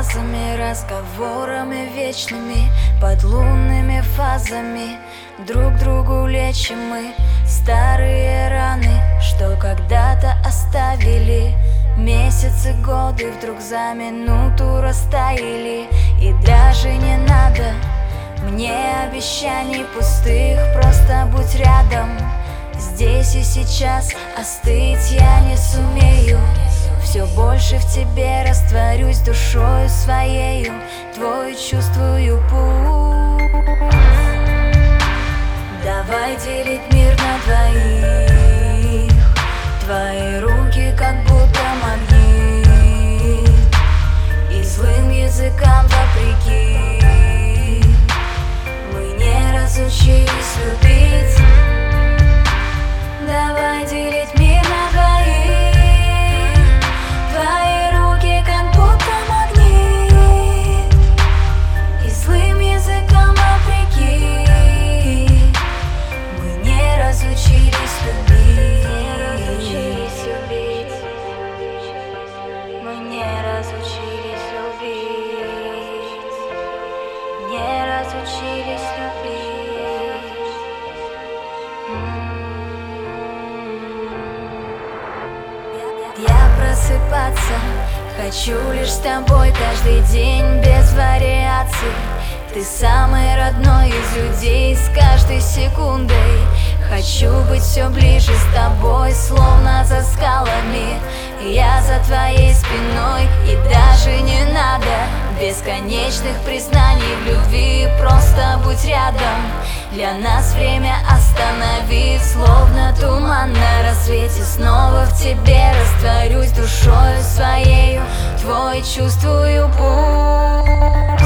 фразами, разговорами вечными, под лунными фазами друг другу лечим мы старые раны, что когда-то оставили. Месяцы, годы вдруг за минуту растаяли. И даже не надо мне обещаний пустых, просто будь рядом. Здесь и сейчас остыть я не сумею. Все больше в тебе растворюсь душою своею, твой чувствую путь. Давай делить мир на двоих, твои руки как будто магнит, и злым языкам вопреки мы не разучились любить. Давай делить мир на двоих, твои руки как будто магнит, и злым языкам вопреки мы не разучились любить. Мы не разучились любить, не разучились любить. Я просыпаться хочу лишь с тобой каждый день без вариаций. Ты самый родной из людей с каждой секундой. Хочу быть все ближе с тобой, словно за скалами. Я за твоей спиной, и даже не надо бесконечных признаний в любви, просто будь рядом. Для нас время останови, словно туман на рассвете. Снова в тебе растворюсь душою своею, твой чувствую пульс.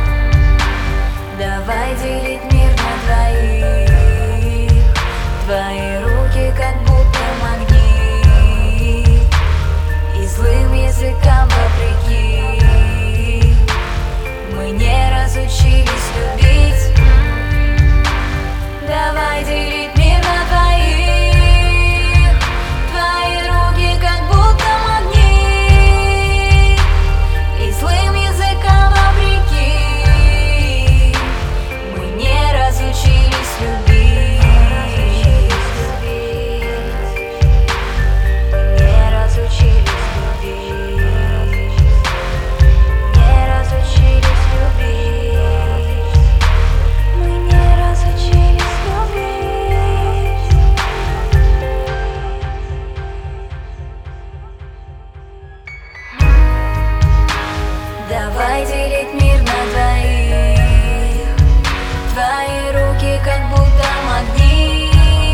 Давай делить мир на двоих, твои руки как будто магнит, и злым языкам вопреки мы не разучились любить. Давай делить мир на двоих, твои руки как будто магнит, и злым языкам вопреки мы не разучились любить. Не разучились любить, не разучились любить, мы не разучились. Давай делить мир на двоих, твои руки как будто магнит,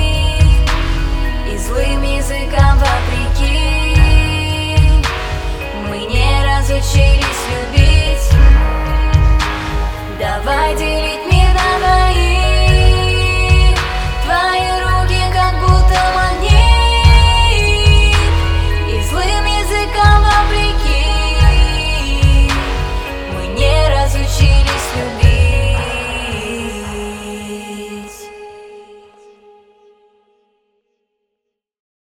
и злым языкам вопреки мы не разучились